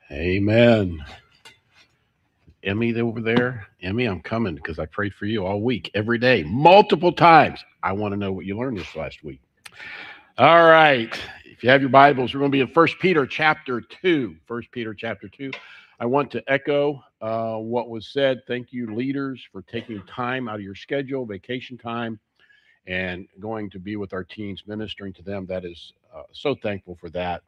Amen. Emmy over there. Emmy, I'm coming because I prayed for you all week, every day, multiple times. I want to know what you learned this last week. All right. If you have your Bibles, we're going to be in First Peter chapter 2. First Peter chapter 2. I want to echo what was said. Thank you, leaders, for taking time out of your schedule, vacation time, and going to be with our teens, ministering to them. That is so thankful for that.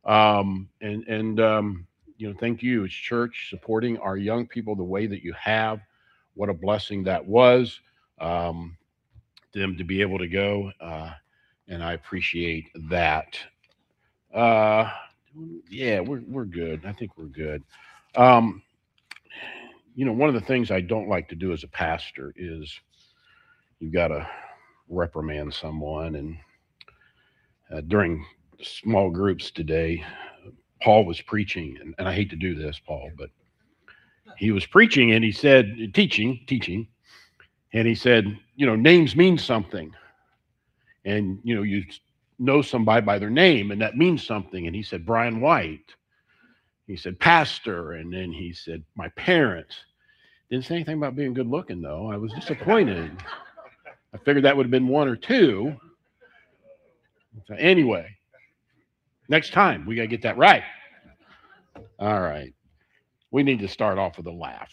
Thank you as church supporting our young people the way that you have. What a blessing that was. Um, them to be able to go, and I appreciate that. Uh, yeah, we're good. I think we're good. Um, one of the things I don't like to do as a pastor is you've got to reprimand someone, and during small groups today, Paul was preaching, and I hate to do this, Paul, but he was preaching and he said, teaching, and he said, names mean something. And, you know somebody by their name, and that means something. And he said, Brian White. He said, pastor. And then he said, my parents. Didn't say anything about being good looking, though. I was disappointed. I figured that would have been one or two. So anyway, next time we got to get that right. All right. We need to start off with a laugh.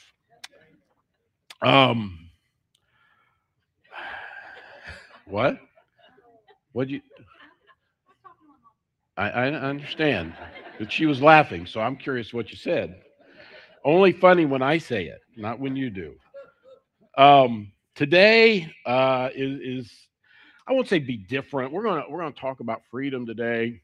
What? What'd you? I understand, but she was laughing, so I'm curious what you said. Only funny when I say it, not when you do. Today is I won't say be different. We're gonna talk about freedom today,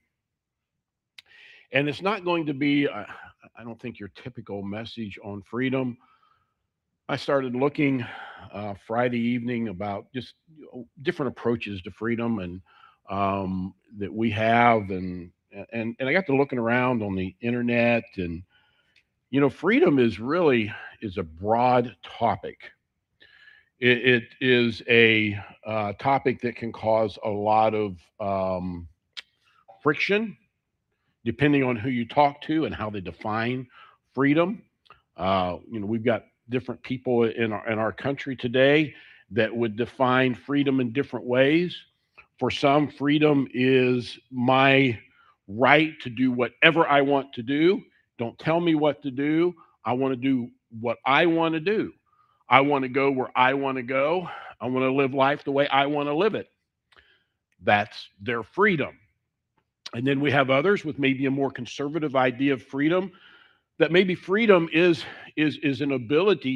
and it's not going to be. I don't think your typical message on freedom. I started looking Friday evening about just different approaches to freedom and that we have, and I got to looking around on the internet, and freedom is a broad topic. It is a topic that can cause a lot of friction, depending on who you talk to and how they define freedom. We've got different people in our country today that would define freedom in different ways. For some, freedom is my right to do whatever I want to do. Don't tell me what to do. I want to do what I want to do. I want to go where I want to go. I want to live life the way I want to live it. That's their freedom. And then we have others with maybe a more conservative idea of freedom, that maybe freedom is an ability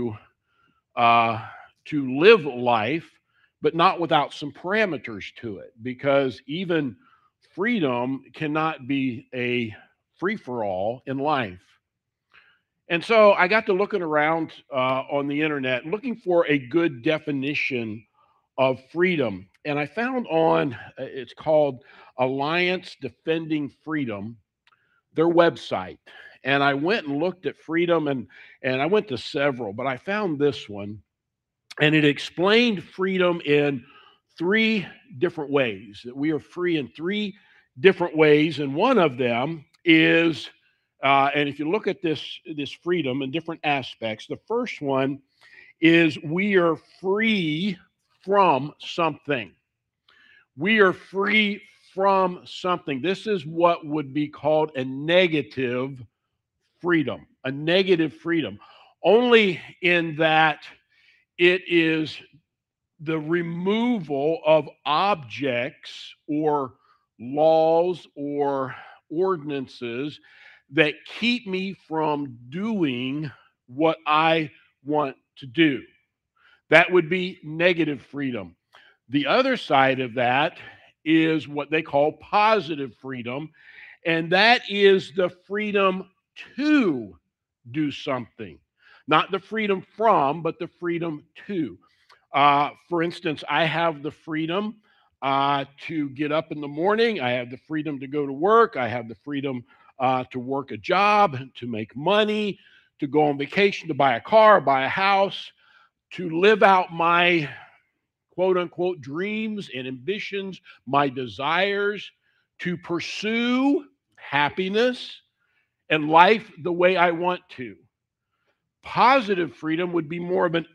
uh, to live life, but not without some parameters to it, because even freedom cannot be a free for all in life. And so I got to looking around on the internet, looking for a good definition of freedom. And I found it's called Alliance Defending Freedom, their website. And I went and looked at freedom, and I went to several, but I found this one, and it explained freedom in three different ways, that we are free in three different ways. And one of them is, and if you look at this freedom in different aspects, the first one is we are free from something. We are free from something. This is what would be called a negative freedom, a negative freedom, only in that it is the removal of objects or laws or ordinances that keep me from doing what I want to do. That would be negative freedom. The other side of that is what they call positive freedom, and that is the freedom to do something. Not the freedom from, but the freedom to. For instance, I have the freedom to get up in the morning. I have the freedom to go to work. I have the freedom to work a job, to make money, to go on vacation, to buy a car, buy a house, to live out my quote unquote dreams and ambitions, my desires, to pursue happiness and life the way I want to. Positive freedom would be more of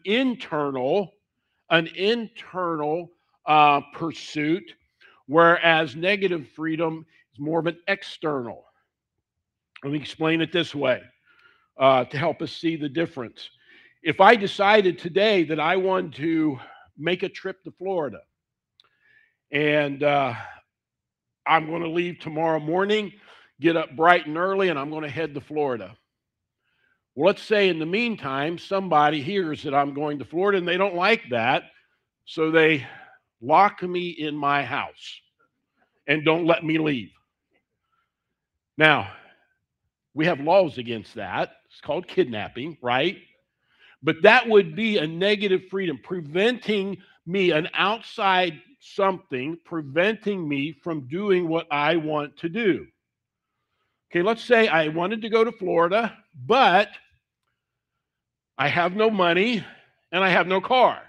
an internal pursuit, whereas negative freedom is more of an external. Let me explain it this way to help us see the difference. If I decided today that I wanted to make a trip to Florida, and I'm going to leave tomorrow morning, get up bright and early, and I'm going to head to Florida. Well, let's say in the meantime, somebody hears that I'm going to Florida and they don't like that, so they lock me in my house and don't let me leave. Now, we have laws against that. It's called kidnapping, right? But that would be a negative freedom, preventing me, an outside something, preventing me from doing what I want to do. Okay, let's say I wanted to go to Florida, but I have no money and I have no car.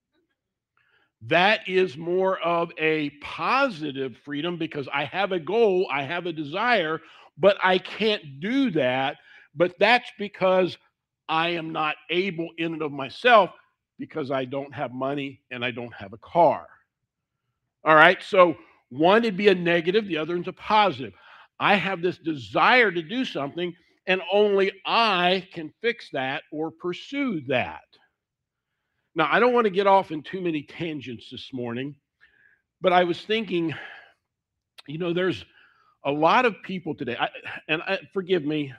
That is more of a positive freedom because I have a goal, I have a desire, but I can't do that. But that's because I am not able in and of myself because I don't have money and I don't have a car. All right, so one would be a negative, the other is a positive. I have this desire to do something, and only I can fix that or pursue that. Now, I don't want to get off in too many tangents this morning, but I was thinking, there's a lot of people today, forgive me,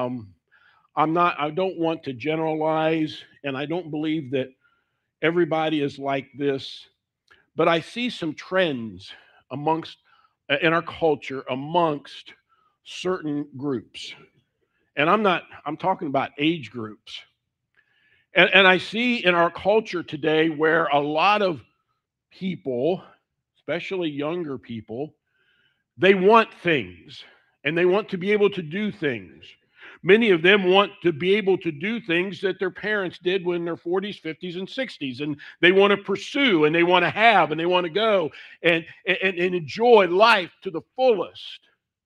I don't want to generalize, and I don't believe that everybody is like this, but I see some trends in our culture amongst certain groups. And I'm talking about age groups. And I see in our culture today where a lot of people, especially younger people, they want things and they want to be able to do things. Many of them want to be able to do things that their parents did when they're 40s, 50s, and 60s. And they want to pursue and they want to have and they want to go and enjoy life to the fullest.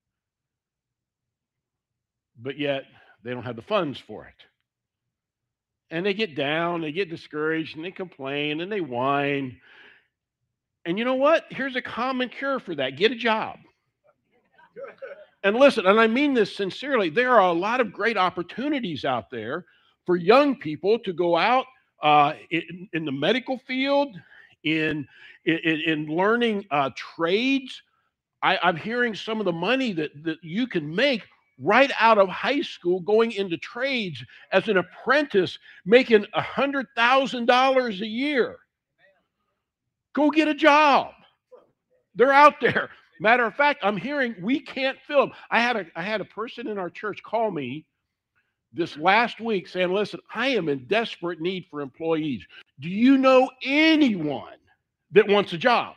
But yet they don't have the funds for it. And they get down, they get discouraged, and they complain and they whine. And you know what? Here's a common cure for that: get a job. And listen, and I mean this sincerely, there are a lot of great opportunities out there for young people to go out in the medical field, in learning trades. I'm hearing some of the money that you can make right out of high school going into trades as an apprentice, making $100,000 a year. Go get a job. They're out there. Matter of fact, I'm hearing we can't fill them. I had a person in our church call me this last week saying, listen, I am in desperate need for employees. Do you know anyone that wants a job?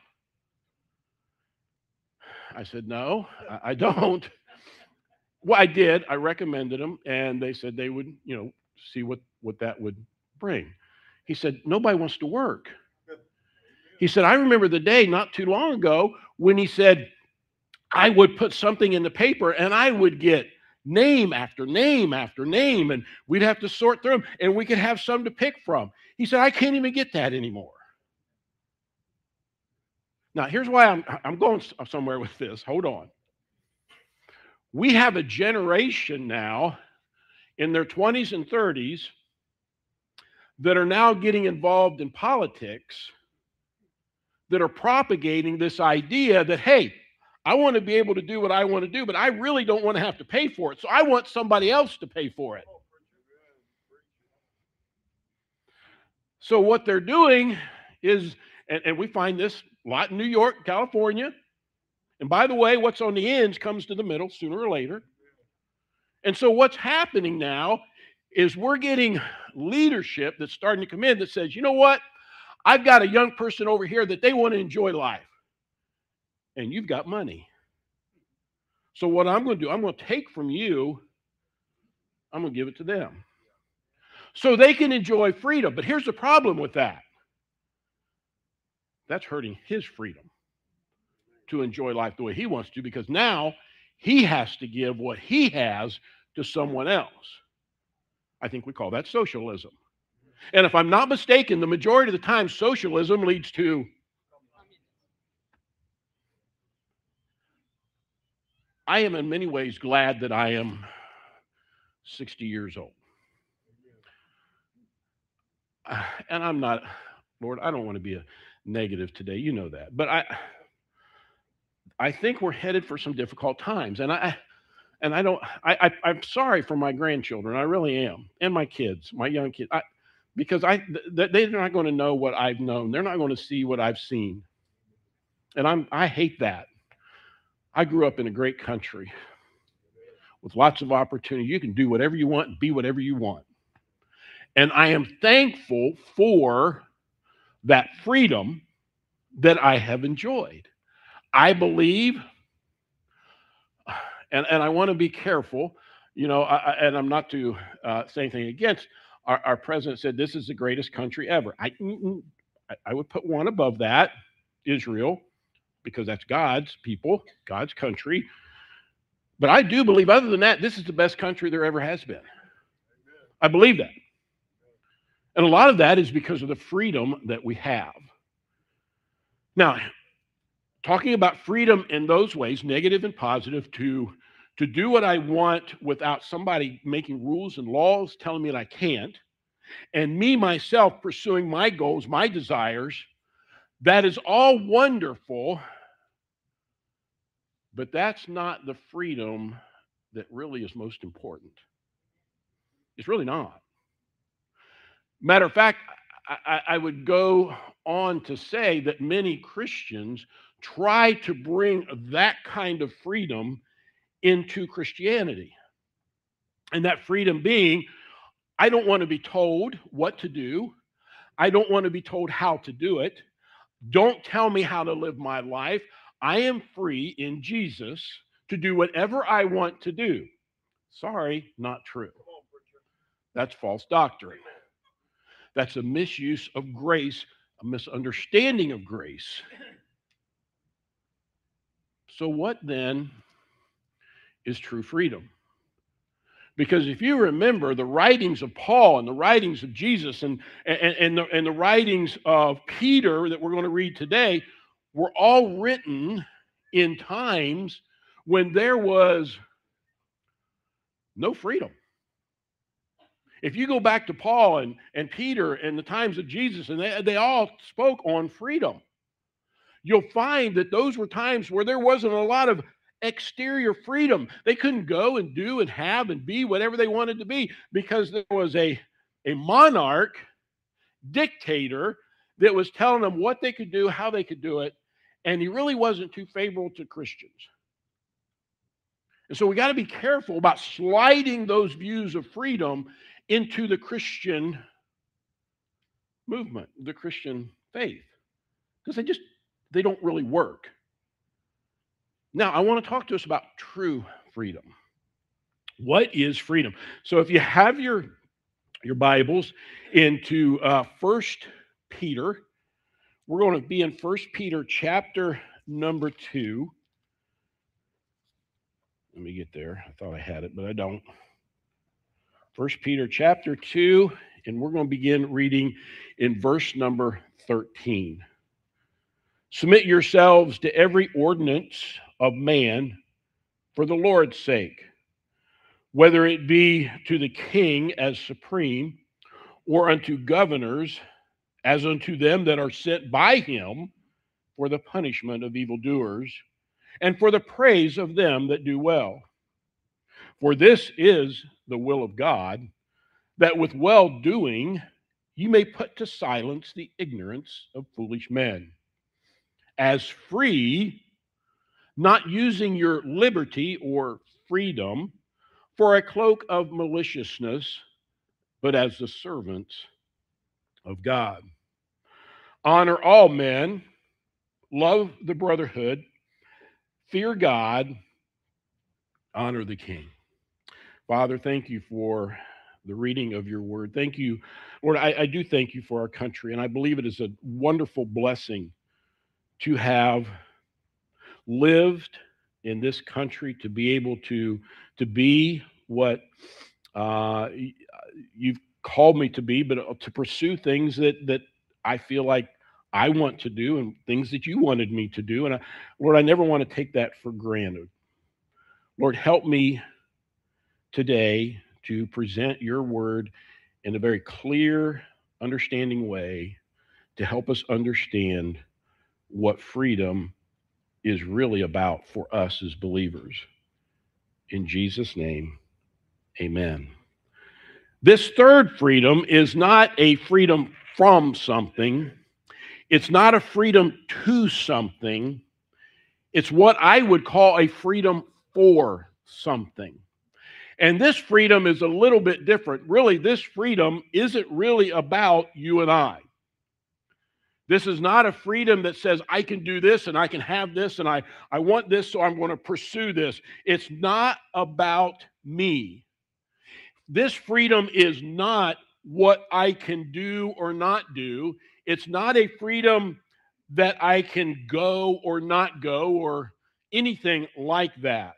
I said, no, I don't. Well, I did. I recommended them, and they said they would, see what that would bring. He said, nobody wants to work. He said, I remember the day not too long ago when he said, I would put something in the paper and I would get name after name after name, and we'd have to sort through them, and we could have some to pick from. He said, I can't even get that anymore. Now, here's why I'm going somewhere with this. Hold on. We have a generation now in their 20s and 30s that are now getting involved in politics that are propagating this idea that, hey, I want to be able to do what I want to do, but I really don't want to have to pay for it. So I want somebody else to pay for it. So what they're doing is, and we find this a lot in New York, California. And by the way, what's on the ends comes to the middle sooner or later. And so what's happening now is we're getting leadership that's starting to come in that says, you know what? I've got a young person over here that they want to enjoy life. And you've got money. So what I'm going to do, I'm going to take from you, I'm going to give it to them. So they can enjoy freedom. But here's the problem with that. That's hurting his freedom to enjoy life the way he wants to, because now he has to give what he has to someone else. I think we call that socialism. And if I'm not mistaken, the majority of the time, socialism leads to I am in many ways glad that I am 60 years old. And I'm not, Lord, I don't want to be a negative today. You know that. But I think we're headed for some difficult times. I'm sorry for my grandchildren. I really am. And my kids, my young kids. Because they're not going to know what I've known. They're not going to see what I've seen. And I hate that. I grew up in a great country with lots of opportunity. You can do whatever you want and be whatever you want. And I am thankful for that freedom that I have enjoyed. I believe, and I want to be careful, and I'm not to say anything against, our president said this is the greatest country ever. I would put one above that, Israel, because that's God's people, God's country. But I do believe, other than that, this is the best country there ever has been. I believe that. And a lot of that is because of the freedom that we have. Now, talking about freedom in those ways, negative and positive, to do what I want without somebody making rules and laws telling me that I can't, and me, myself, pursuing my goals, my desires, that is all wonderful, but that's not the freedom that really is most important. It's really not. Matter of fact, I would go on to say that many Christians try to bring that kind of freedom into Christianity. And that freedom being, I don't want to be told what to do. I don't want to be told how to do it. Don't tell me how to live my life. I am free in Jesus to do whatever I want to do. Sorry, not true. That's false doctrine. That's a misuse of grace, a misunderstanding of grace. So what then is true freedom? Because if you remember the writings of Paul and the writings of Jesus and the writings of Peter that we're going to read today were all written in times when there was no freedom. If you go back to Paul and Peter and the times of Jesus, and they all spoke on freedom, you'll find that those were times where there wasn't a lot of exterior freedom. They couldn't go and do and have and be whatever they wanted to be because there was a monarch, dictator, that was telling them what they could do, how they could do it, and he really wasn't too favorable to Christians. And so we got to be careful about sliding those views of freedom into the Christian movement, the Christian faith, because they don't really work. Now, I want to talk to us about true freedom. What is freedom? So if you have your Bibles into 1 Peter, we're going to be in 1 Peter chapter number 2. Let me get there. I thought I had it, but I don't. 1 Peter chapter 2, and we're going to begin reading in verse number 13. Submit yourselves to every ordinance of man for the Lord's sake, whether it be to the king as supreme, or unto governors as unto them that are sent by him for the punishment of evildoers, and for the praise of them that do well. For this is the will of God, that with well-doing you may put to silence the ignorance of foolish men, as free, not using your liberty or freedom for a cloak of maliciousness, but as the servants of God. Honor all men, love the brotherhood, fear God, honor the king. Father, thank you for the reading of your word. Thank you, Lord. I do thank you for our country, and I believe it is a wonderful blessing to have lived in this country, to be able to be what you've called me to be, but to pursue things that I feel like I want to do and things that you wanted me to do. And Lord, I never want to take that for granted. Lord, help me today to present your word in a very clear, understanding way to help us understand what freedom is really about for us as believers. In Jesus' name, amen. This third freedom is not a freedom from something. It's not a freedom to something. It's what I would call a freedom for something. And this freedom is a little bit different. Really, this freedom isn't really about you and I. This is not a freedom that says, I can do this and I can have this and I want this, so I'm going to pursue this. It's not about me. This freedom is not what I can do or not do. It's not a freedom that I can go or not go or anything like that.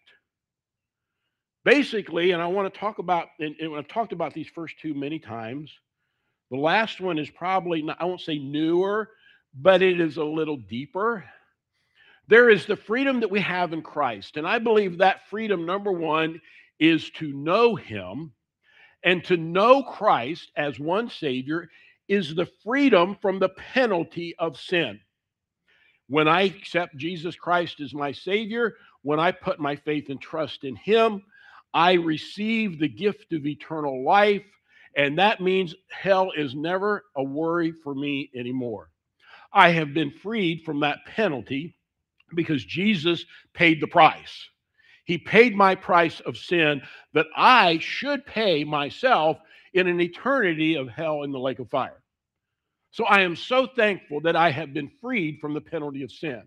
Basically, and I want to talk about, and I've talked about these first two many times. The last one is probably, not, I won't say newer, but it is a little deeper. There is the freedom that we have in Christ. And I believe that freedom, number one, is to know him. And to know Christ as one Savior is the freedom from the penalty of sin. When I accept Jesus Christ as my Savior, when I put my faith and trust in him, I receive the gift of eternal life. And that means hell is never a worry for me anymore. I have been freed from that penalty because Jesus paid the price. He paid my price of sin that I should pay myself in an eternity of hell in the lake of fire. So I am so thankful that I have been freed from the penalty of sin.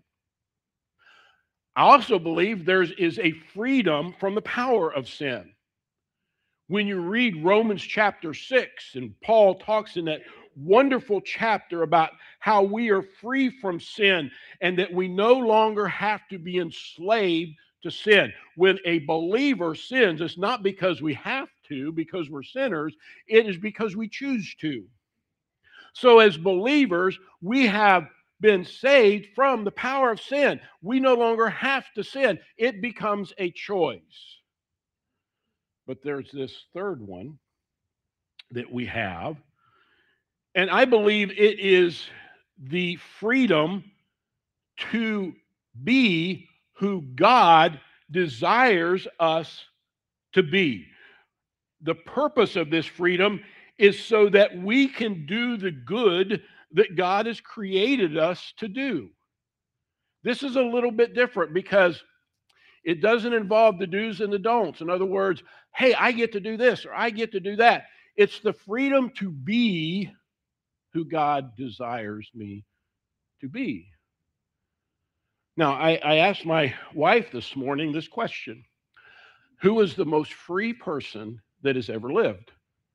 I also believe there is a freedom from the power of sin. When you read Romans chapter 6, and Paul talks in that wonderful chapter about how we are free from sin and that we no longer have to be enslaved to sin. When a believer sins, it's not because we have to, because we're sinners, it is because we choose to. So as believers, we have been saved from the power of sin. We no longer have to sin. It becomes a choice. But there's this third one that we have, and I believe it is the freedom to be who God desires us to be. The purpose of this freedom is so that we can do the good that God has created us to do. This is a little bit different because it doesn't involve the do's and the don'ts. In other words, hey, I get to do this or I get to do that. It's the freedom to be who God desires me to be. Now, I asked my wife this morning this question: who is the most free person that has ever lived?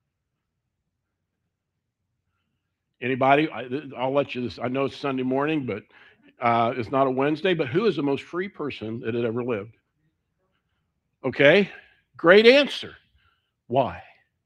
Anybody? I'll let you this. I know it's Sunday morning, but it's not a Wednesday. But who is the most free person that has ever lived? Okay, great answer. Why?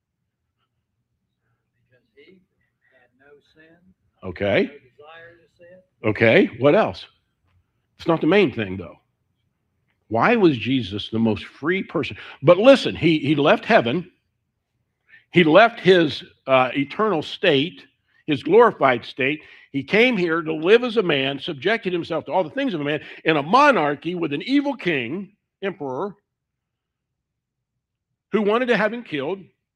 Because he had no sin, Okay. no desire to sin. Okay. What else? It's not the main thing, though. Why was Jesus the most free person? But listen, he left heaven. He left his eternal state, his glorified state. He came here to live as a man, subjected himself to all the things of a man in a monarchy with an evil king, emperor, who wanted to have him killed.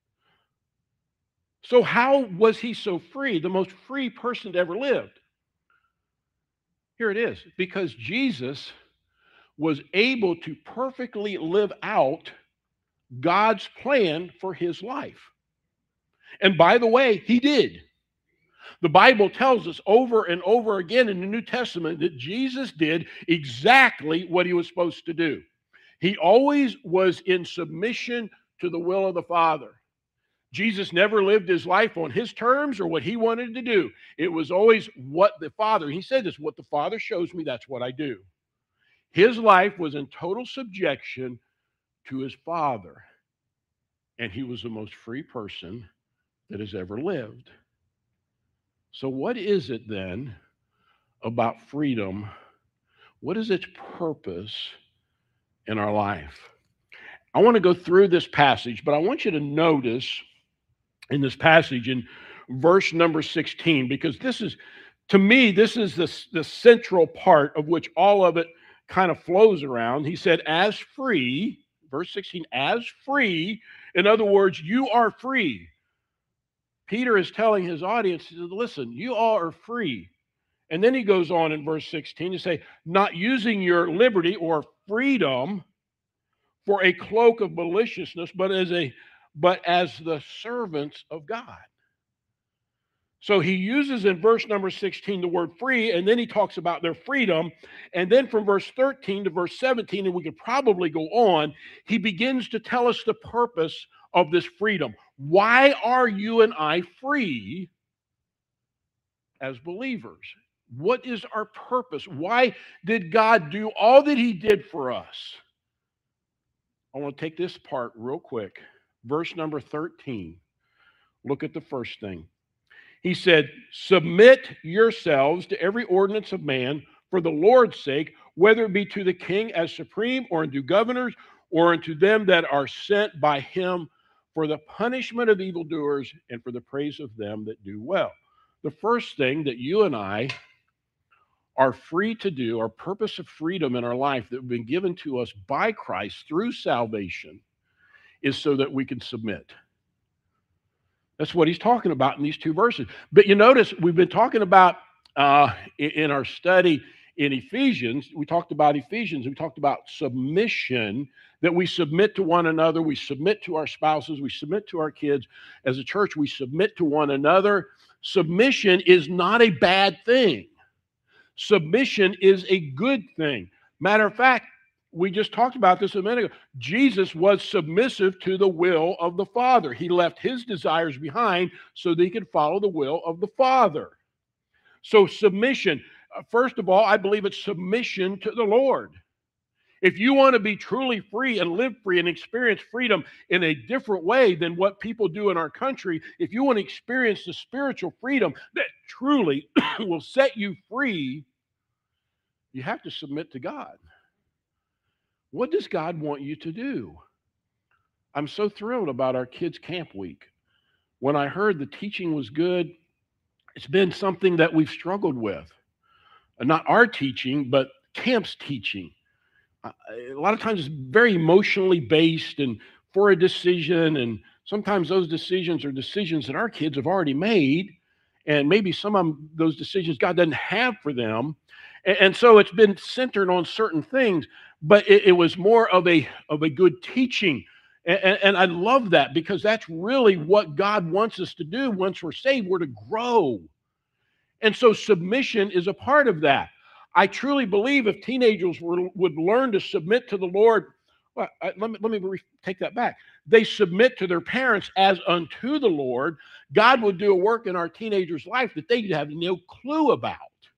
So how was he so free, the most free person that ever lived? Here it is. Because Jesus was able to perfectly live out God's plan for his life. And by the way, he did. The Bible tells us over and over again in the New Testament that Jesus did exactly what he was supposed to do. He always was in submission to the will of the Father. Jesus never lived his life on his terms or what he wanted to do. It was always what the Father, he said this, what the Father shows me, that's what I do. His life was in total subjection to his Father. and he was the most free person that has ever lived. So, what is it then about freedom? What is its purpose in our life? I want to go through this passage, but I want you to notice in this passage in verse number 16, because this is, to me, this is the central part of which all of it kind of flows around. He said, as free, verse 16, as free. In other words, you are free. Peter is telling his audience, he says, listen, you all are free. And then he goes on in verse 16 to say, not using your liberty or freedom for a cloak of maliciousness, but as the servants of God. So he uses in verse number 16 the word free, and then he talks about their freedom. And then from verse 13 to verse 17, and we could probably go on, he begins to tell us the purpose of this freedom. Why are you and I free as believers? What is our purpose? Why did God do all that he did for us? I want to take this part real quick. Verse number 13. Look at the first thing. He said, submit yourselves to every ordinance of man for the Lord's sake, whether it be to the king as supreme, or unto governors, or unto them that are sent by him, for the punishment of evildoers and for the praise of them that do well. The first thing that you and I are free to do, our purpose of freedom in our life that has been given to us by Christ through salvation, is so that we can submit. That's what he's talking about in these two verses. But you notice we've been talking about in our study in Ephesians, we talked about Ephesians, we talked about submission, that we submit to one another, we submit to our spouses, we submit to our kids. As a church, we submit to one another. Submission is not a bad thing. Submission is a good thing. Matter of fact, we just talked about this a minute ago. Jesus was submissive to the will of the Father. He left his desires behind so that he could follow the will of the Father. So submission, first of all, I believe it's submission to the Lord. If you want to be truly free and live free and experience freedom in a different way than what people do in our country, if you want to experience the spiritual freedom that truly will set you free, you have to submit to God. What does God want you to do? I'm so thrilled about our kids' camp week. When I heard the teaching was good, it's been something that we've struggled with. Not our teaching, but camp's teaching. A lot of times it's very emotionally based and for a decision, and sometimes those decisions are decisions that our kids have already made, and maybe some of those decisions God doesn't have for them. And so it's been centered on certain things, but it was more of a good teaching. And I love that, because that's really what God wants us to do once we're saved. We're to grow. And so submission is a part of that. I truly believe if teenagers would learn to submit to the Lord, well, let me take that back. They submit to their parents as unto the Lord, God would do a work in our teenagers' life that they have no clue about.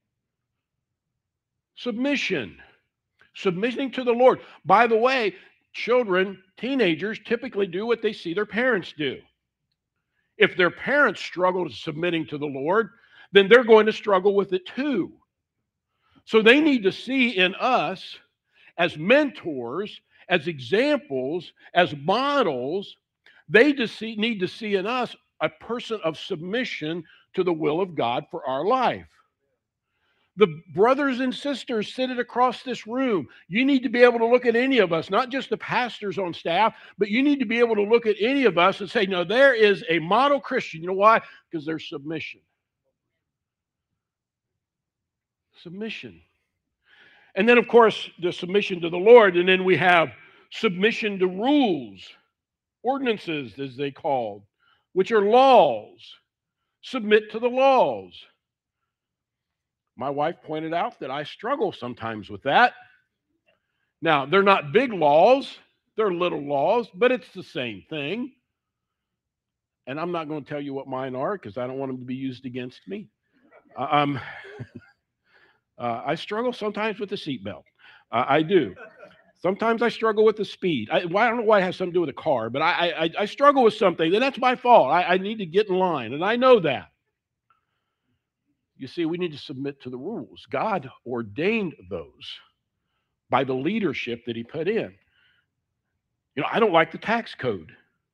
Submission. Submitting to the Lord. By the way, children, teenagers typically do what they see their parents do. If their parents struggle submitting to the Lord, then they're going to struggle with it too. So they need to see in us as mentors, as examples, as models. They need to see in us a person of submission to the will of God for our life. The brothers and sisters sitting across this room, you need to be able to look at any of us, not just the pastors on staff, but you need to be able to look at any of us and say, no, there is a model Christian. You know why? Because there's submission. Submission. And then, of course, the submission to the Lord. And then we have submission to rules, ordinances, as they called, which are laws. Submit to the laws. My wife pointed out that I struggle sometimes with that. Now, they're not big laws, they're little laws, but it's the same thing. And I'm not going to tell you what mine are because I don't want them to be used against me. I struggle sometimes with the seatbelt. I do. Sometimes I struggle with the speed. I don't know why it has something to do with a car, but I struggle with something, and that's my fault. I need to get in line, and I know that. You see, we need to submit to the rules. God ordained those by the leadership that he put in. I don't like the tax code,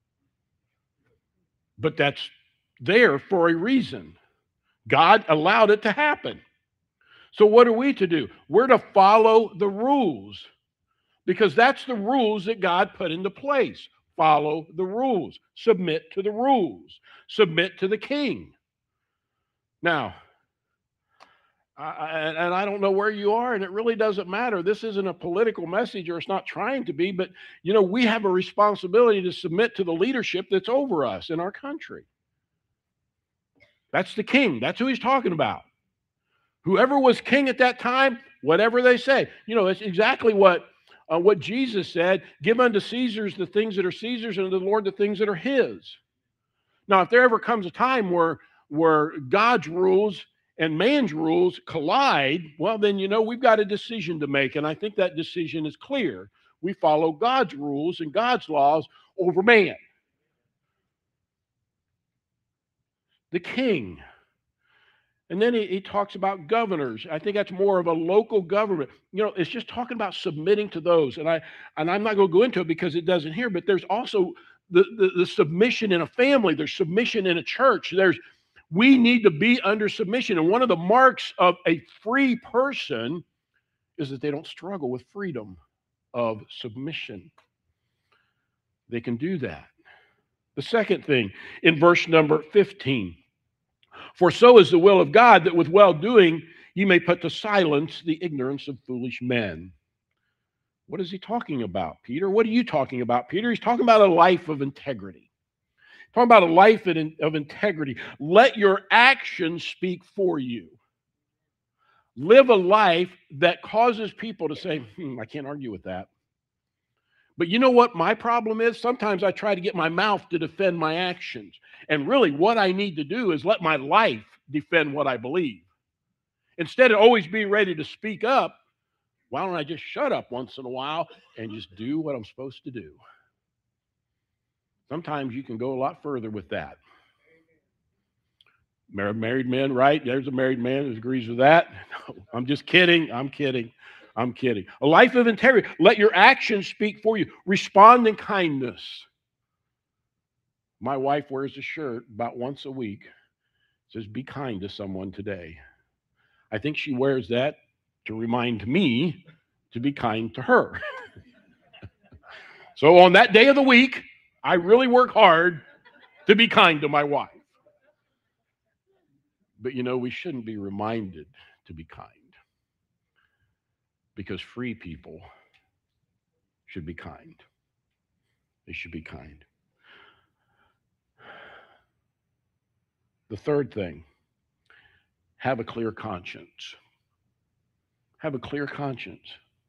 but that's there for a reason. God allowed it to happen. So what are we to do? We're to follow the rules because that's the rules that God put into place. Follow the rules. Submit to the rules. Submit to the king. Now, I don't know where you are, and it really doesn't matter. This isn't a political message, or it's not trying to be, but we have a responsibility to submit to the leadership that's over us in our country. That's the king. That's who he's talking about. Whoever was king at that time, whatever they say. It's exactly what Jesus said: give unto Caesar's the things that are Caesar's, and to the Lord the things that are his. Now, if there ever comes a time where God's rules and man's rules collide, well, then, we've got a decision to make. And I think that decision is clear. We follow God's rules and God's laws over man. The king. And then he talks about governors. I think that's more of a local government. It's just talking about submitting to those. And I'm not going to go into it because it doesn't here, but there's also the submission in a family. There's submission in a church. We need to be under submission. And one of the marks of a free person is that they don't struggle with freedom of submission. They can do that. The second thing in verse number 15, for so is the will of God, that with well-doing ye may put to silence the ignorance of foolish men. What is he talking about, Peter? What are you talking about, Peter? He's talking about a life of integrity. Talking about a life of integrity. Let your actions speak for you. Live a life that causes people to say, I can't argue with that. But you know what my problem is? Sometimes I try to get my mouth to defend my actions. And really what I need to do is let my life defend what I believe. Instead of always being ready to speak up, why don't I just shut up once in a while and just do what I'm supposed to do? Sometimes you can go a lot further with that. Married men, right? There's a married man who agrees with that. No, I'm just kidding. I'm kidding. A life of integrity. Let your actions speak for you. Respond in kindness. My wife wears a shirt about once a week. It says, be kind to someone today. I think she wears that to remind me to be kind to her. So on that day of the week, I really work hard to be kind to my wife. But we shouldn't be reminded to be kind, because free people should be kind. They should be kind. The third thing, have a clear conscience. Have a clear conscience.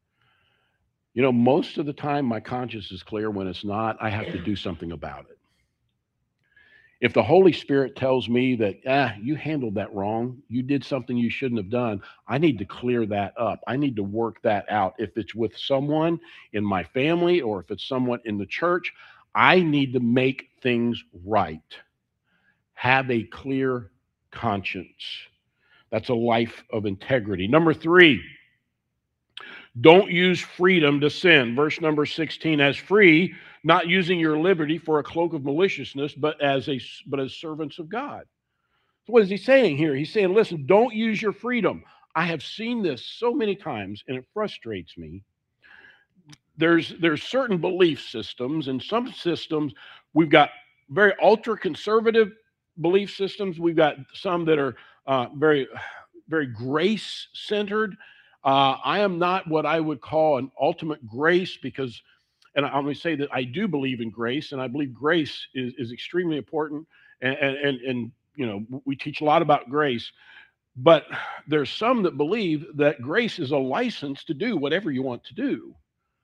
Most of the time my conscience is clear. When it's not, I have to do something about it. If the Holy Spirit tells me that, you handled that wrong, you did something you shouldn't have done, I need to clear that up. I need to work that out. If it's with someone in my family or if it's someone in the church, I need to make things right. Have a clear conscience. That's a life of integrity. Number 3, don't use freedom to sin. Verse number 16, as free, not using your liberty for a cloak of maliciousness, but as servants of God. So what is he saying here? He's saying, listen, don't use your freedom. I have seen this so many times, and it frustrates me. There's certain belief systems, and some systems we've got very ultra-conservative belief systems. We've got some that are very, very grace-centered. I am not what I would call an ultimate grace, because, and I'm going to say that I do believe in grace, and I believe grace is extremely important, and we teach a lot about grace. But there's some that believe that grace is a license to do whatever you want to do.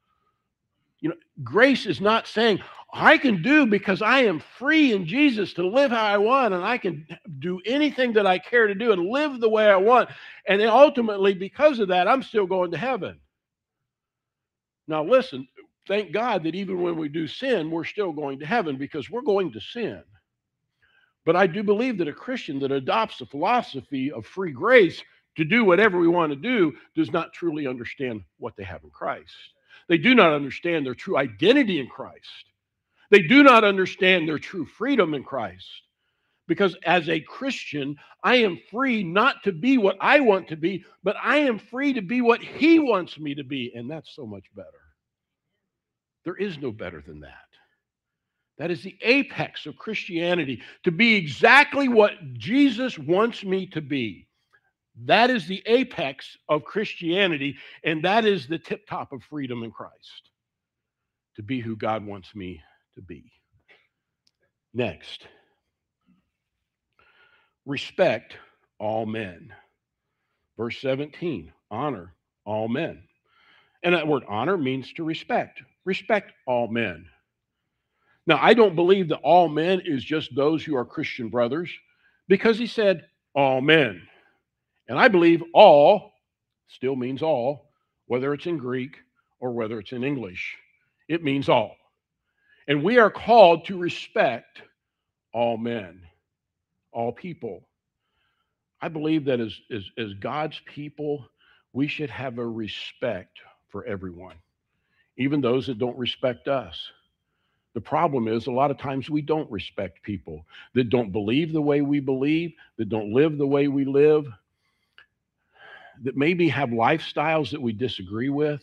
Grace is not saying, I can do because I am free in Jesus to live how I want, and I can do anything that I care to do and live the way I want. And then ultimately, because of that, I'm still going to heaven. Now, listen, thank God that even when we do sin, we're still going to heaven because we're going to sin. But I do believe that a Christian that adopts the philosophy of free grace to do whatever we want to do does not truly understand what they have in Christ. They do not understand their true identity in Christ. They do not understand their true freedom in Christ. Because as a Christian, I am free not to be what I want to be, but I am free to be what He wants me to be. And that's so much better. There is no better than that. That is the apex of Christianity, to be exactly what Jesus wants me to be. That is the apex of Christianity, and that is the tip top of freedom in Christ, to be who God wants me to be. Next, respect all men. Verse 17, honor all men. And that word honor means to respect. Respect all men. Now, I don't believe that all men is just those who are Christian brothers, because he said all men. And I believe all still means all, whether it's in Greek or whether it's in English. It means all. And we are called to respect all men, all people. I believe that as God's people, we should have a respect for everyone, even those that don't respect us. The problem is a lot of times we don't respect people that don't believe the way we believe, that don't live the way we live, that maybe have lifestyles that we disagree with.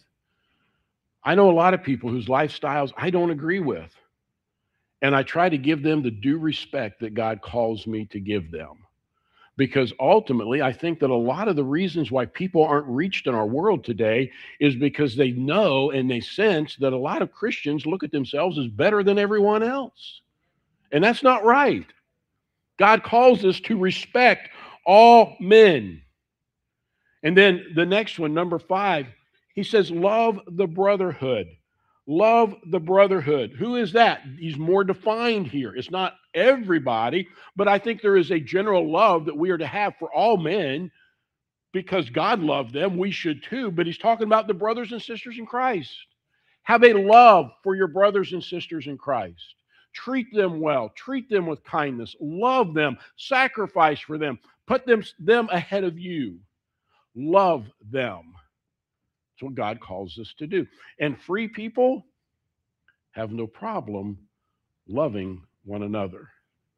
I know a lot of people whose lifestyles I don't agree with, and I try to give them the due respect that God calls me to give them. Because ultimately, I think that a lot of the reasons why people aren't reached in our world today is because they know and they sense that a lot of Christians look at themselves as better than everyone else. And that's not right. God calls us to respect all men. And then the next one, number 5, he says, love the brotherhood. Love the brotherhood. Who is that? He's more defined here. It's not everybody, but I think there is a general love that we are to have for all men because God loved them. We should too. But he's talking about the brothers and sisters in Christ. Have a love for your brothers and sisters in Christ. Treat them well. Treat them with kindness. Love them. Sacrifice for them. Put them ahead of you. Love them. That's what God calls us to do. And free people have no problem loving one another.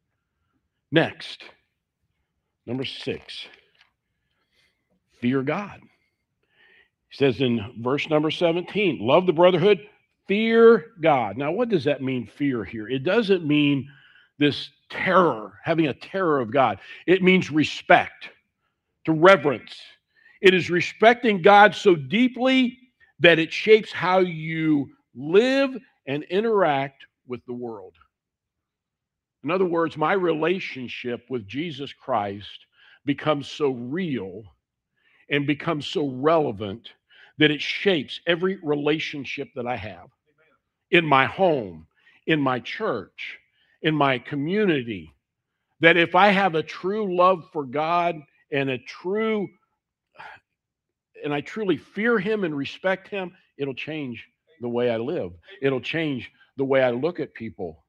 Next, number 6, fear God. He says in verse number 17, love the brotherhood, fear God. Now, what does that mean, fear here? It doesn't mean this terror, having a terror of God. It means respect, to reverence. It is respecting God so deeply that it shapes how you live and interact with the world. In other words, my relationship with Jesus Christ becomes so real and becomes so relevant that it shapes every relationship that I have in my home, in my church, in my community. That if I have a true love for God and I truly fear him and respect him, it'll change the way I live. It'll change the way I look at people.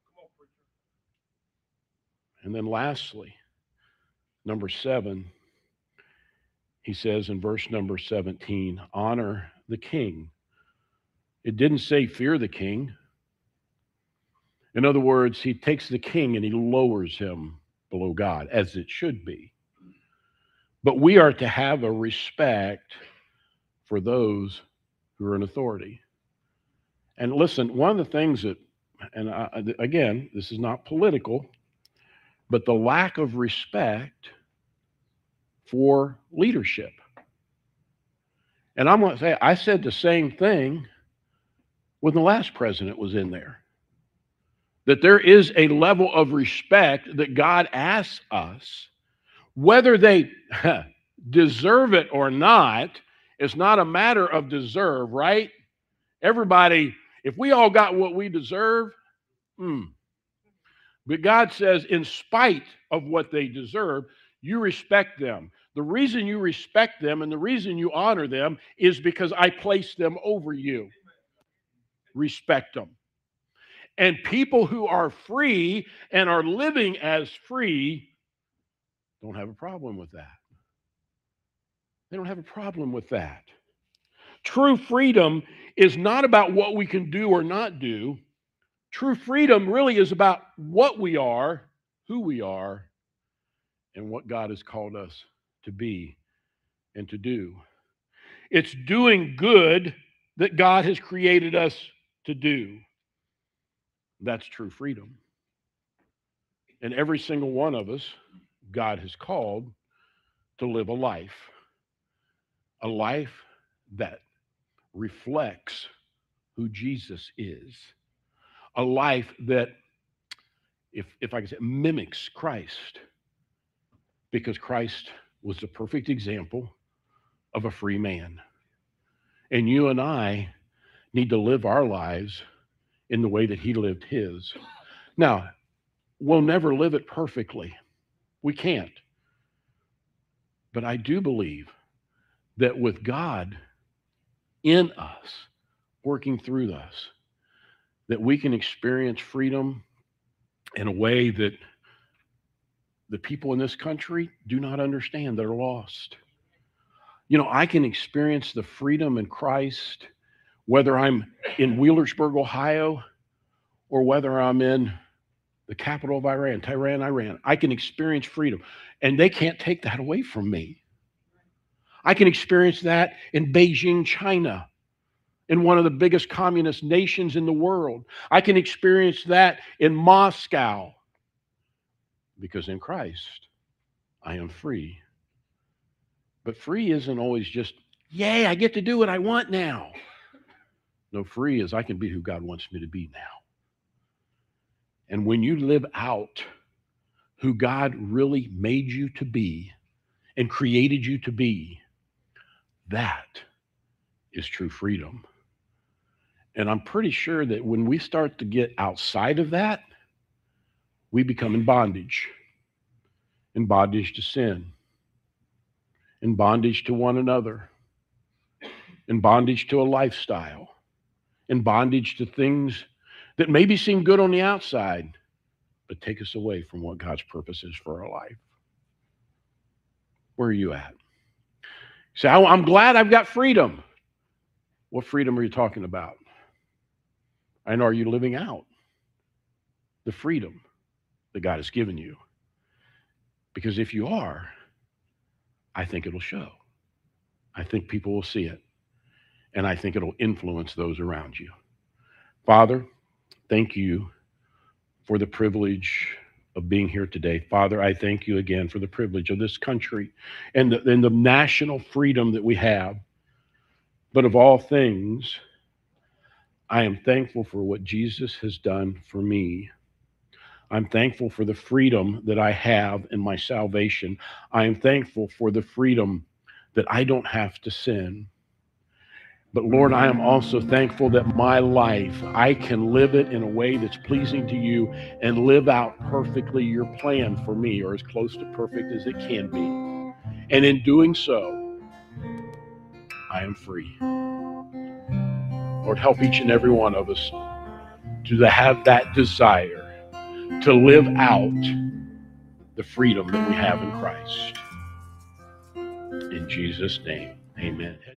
And then lastly, number 7, he says in verse number 17, honor the king. It didn't say fear the king. In other words, he takes the king and he lowers him below God, as it should be. But we are to have a respect for those who are in authority. And listen, one of the things that, again, this is not political, but the lack of respect for leadership. And I'm going to say, I said the same thing when the last president was in there. That there is a level of respect that God asks us, whether they deserve it or not. It's not a matter of deserve, right? Everybody, if we all got what we deserve, But God says, in spite of what they deserve, you respect them. The reason you respect them and the reason you honor them is because I place them over you. respect them. And people who are free and are living as free don't have a problem with that. They don't have a problem with that. True freedom is not about what we can do or not do. True freedom really is about what we are, who we are, and what God has called us to be and to do. It's doing good that God has created us to do. That's true freedom. And every single one of us, God has called to live a life that reflects who Jesus is, a life that, if I can say, mimics Christ, because Christ was the perfect example of a free man. And you and I need to live our lives in the way that he lived his. Now, we'll never live it perfectly. We can't. But I do believe that with God in us, working through us, that we can experience freedom in a way that the people in this country do not understand, that are lost. You know, I can experience the freedom in Christ, whether I'm in Wheelersburg, Ohio, or whether I'm in the capital of Iran, Tehran, Iran. I can experience freedom, and they can't take that away from me. I can experience that in Beijing, China, in one of the biggest communist nations in the world. I can experience that in Moscow, because in Christ, I am free. But free isn't always just, yay, I get to do what I want now. No, free is I can be who God wants me to be now. And when you live out who God really made you to be and created you to be, that is true freedom. And I'm pretty sure that when we start to get outside of that, we become in bondage to sin, in bondage to one another, in bondage to a lifestyle, in bondage to things that maybe seem good on the outside, but take us away from what God's purpose is for our life. Where are you at? Say, I'm glad I've got freedom. What freedom are you talking about? And are you living out the freedom that God has given you? Because if you are, I think it'll show. I think people will see it. And I think it'll influence those around you. Father, thank you for the privilege of being here today. Father, I thank you again for the privilege of this country and the national freedom that we have. But of all things, I am thankful for what Jesus has done for me. I'm thankful for the freedom that I have in my salvation. I am thankful for the freedom that I don't have to sin. But Lord, I am also thankful that my life, I can live it in a way that's pleasing to you and live out perfectly your plan for me, or as close to perfect as it can be. And in doing so, I am free. Lord, help each and every one of us to have that desire to live out the freedom that we have in Christ. In Jesus' name, amen.